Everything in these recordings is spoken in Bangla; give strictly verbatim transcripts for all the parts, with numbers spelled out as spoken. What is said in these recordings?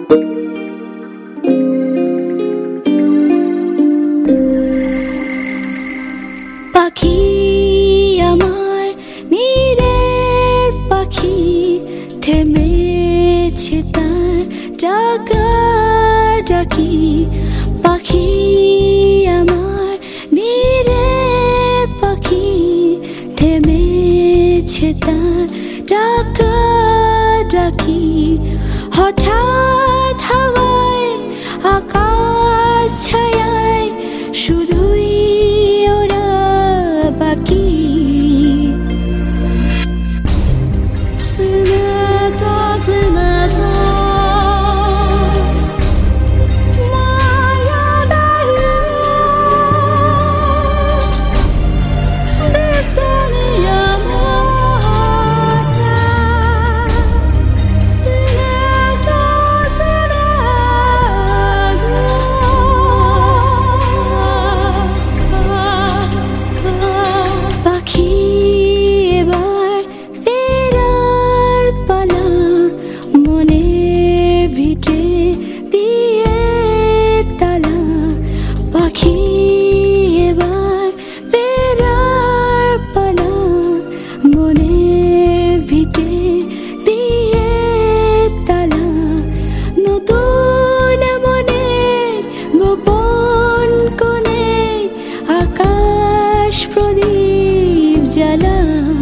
পাখি আমার নীরের পাখি থেমেছে তার ডাকা ডাকি পাখি আমার নীরের পাখি থেমেছে তার ডাকা ডাকি হঠাৎ হাওয়ায় আকাশ ছায়ায় শুধুই ওরা বাকি Sonata, sonata, Maya dahi, destiny amorta. Sonata, sonata, পাখি এবার ফেরার পালা মনের ভিটে দিয়ে তালা পাখি এবার ফেরার পালা মনের ভিটে দিয়ে তালা নতুন মনে গোপন কোণে আকাশ প্রদীপ জ্বালা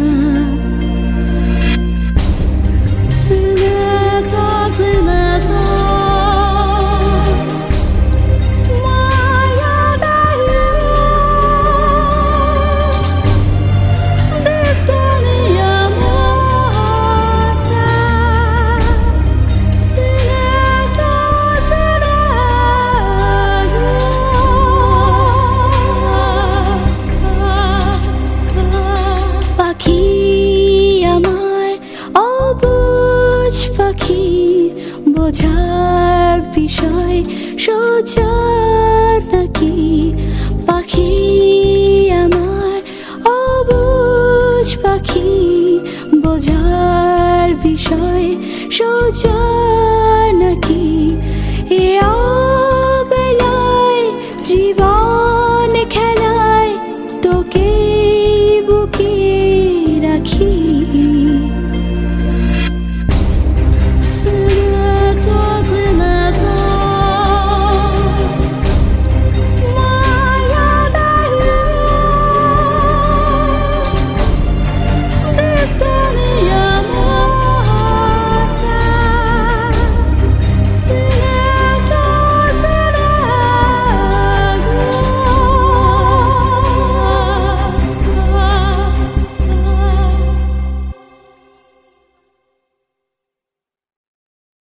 Sonata, sonata, Maya dahi, destiny amorta. Sonata, sonata, পাখি আমার অবুঝ পাখি বোঝার বিষয় সোজা নাকি পাখি আমার অবুঝ পাখি বোঝার বিষয় সোজা